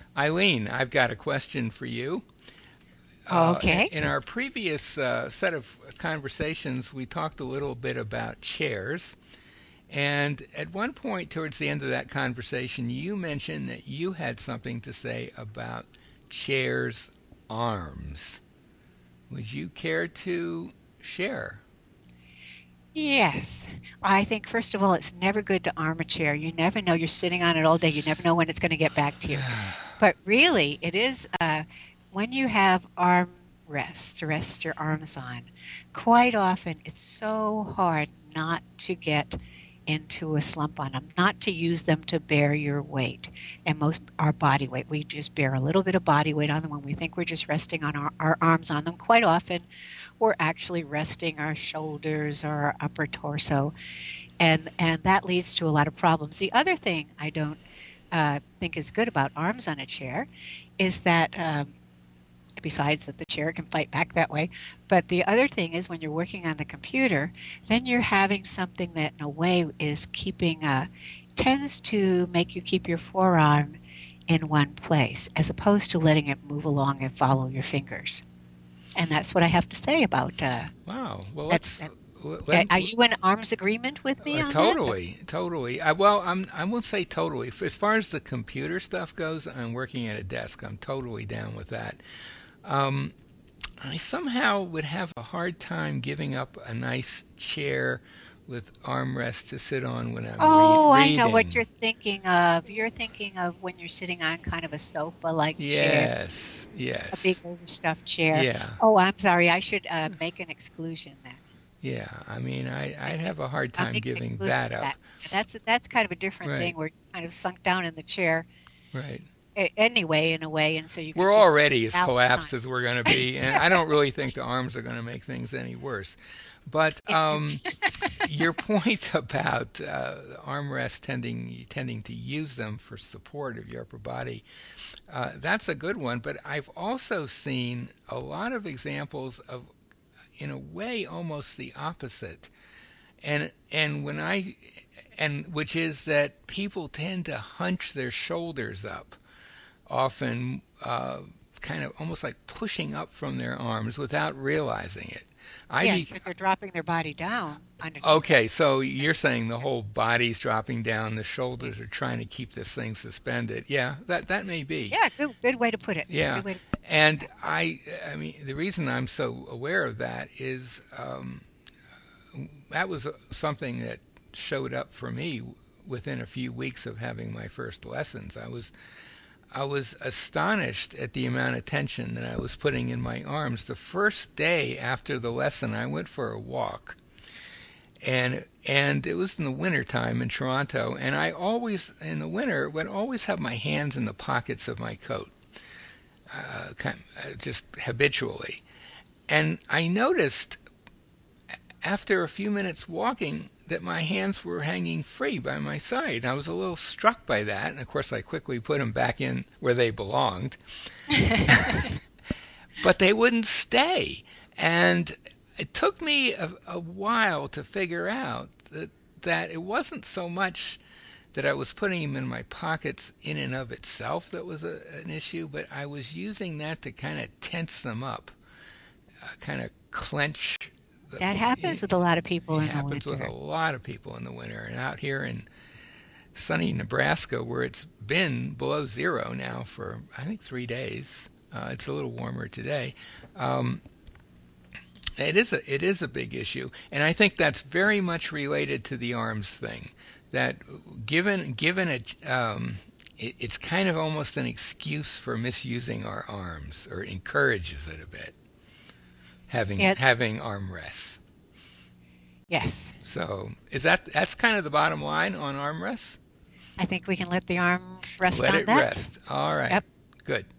Eileen, I've got a question for you. Okay. In our previous set of conversations, we talked a little bit about chairs. And at one point towards the end of that conversation, you mentioned that you had something to say about chairs' arms. Would you care to share? Yes. I think, first of all, it's never good to arm a chair. You never know. You're sitting on it all day. You never know when it's going to get back to you. But really, it is when you have arm rests to rest your arms on, quite often it's so hard not to get into a slump on them, not to use them to bear your weight. And most our body weight, we just bear a little bit of body weight on them when we think we're just resting on our arms on them. Quite often, we're actually resting our shoulders or our upper torso, and that leads to a lot of problems. The other thing I don't think is good about arms on a chair is that besides that the chair can fight back that way. But the other thing is when you're working on the computer, then you're having something that in a way is keeping tends to make you keep your forearm in one place as opposed to letting it move along and follow your fingers. And that's what I have to say about Wow. Well, that's. let, Are you in arm's agreement with me on that? totally, totally. I won't say totally. As far as the computer stuff goes, I'm working at a desk. I'm totally down with that. Um, I somehow would have a hard time giving up a nice chair with armrests to sit on when I'm Oh, I know what reading. you're thinking of. You're thinking of when you're sitting on kind of a sofa-like chair, Yes, a big yes, overstuffed chair. yeah, Oh, I'm sorry. I should make an exclusion then. yeah. I mean, I'd Make have this, a hard I'll time make an giving exclusion that for up. that. That's kind of a different Right, thing. We're kind of sunk down in the chair right. anyway, in a way, and so you can We're just already as balance collapsed on. as we're going to be, and I don't really think the arms are going to make things any worse. But your point about armrests tending to use them for support of your upper body, that's a good one. But I've also seen a lot of examples of, in a way, almost the opposite. And when I and which is that people tend to hunch their shoulders up, often kind of almost like pushing up from their arms without realizing it. I Yes, be because they're dropping their body down underneath them. Okay, so you're saying the whole body's dropping down, the shoulders are Yes. trying to keep this thing suspended. Yeah, that may be. Yeah, good way to put it. Yeah, Good way to put it. and I mean, the reason I'm so aware of that is that was something that showed up for me within a few weeks of having my first lessons. I was astonished at the amount of tension that I was putting in my arms. The first day after the lesson, I went for a walk, and it was in the winter time in Toronto, and I always in the winter would always have my hands in the pockets of my coat, just habitually. And I noticed after a few minutes walking that my hands were hanging free by my side. I was a little struck by that, and of course I quickly put them back in where they belonged. But they wouldn't stay. And it took me a while to figure out that it wasn't so much that I was putting them in my pockets in and of itself that was an issue, but I was using that to kind of tense them up, kind of clench. That happens It, with a lot of people it in the happens with a winter. lot of people in the winter, and out here in sunny Nebraska, where it's been below zero now for I think 3 days. It's a little warmer today. Um, it is a big issue, and I think that's very much related to the arms thing. That given it's kind of almost an excuse for misusing our arms, or it encourages it a bit. Having Yeah, having arm rests. yes. So that's kind of the bottom line on arm rests. I think we can let the arm rest Let on it that. rest. All right. Yep. Good.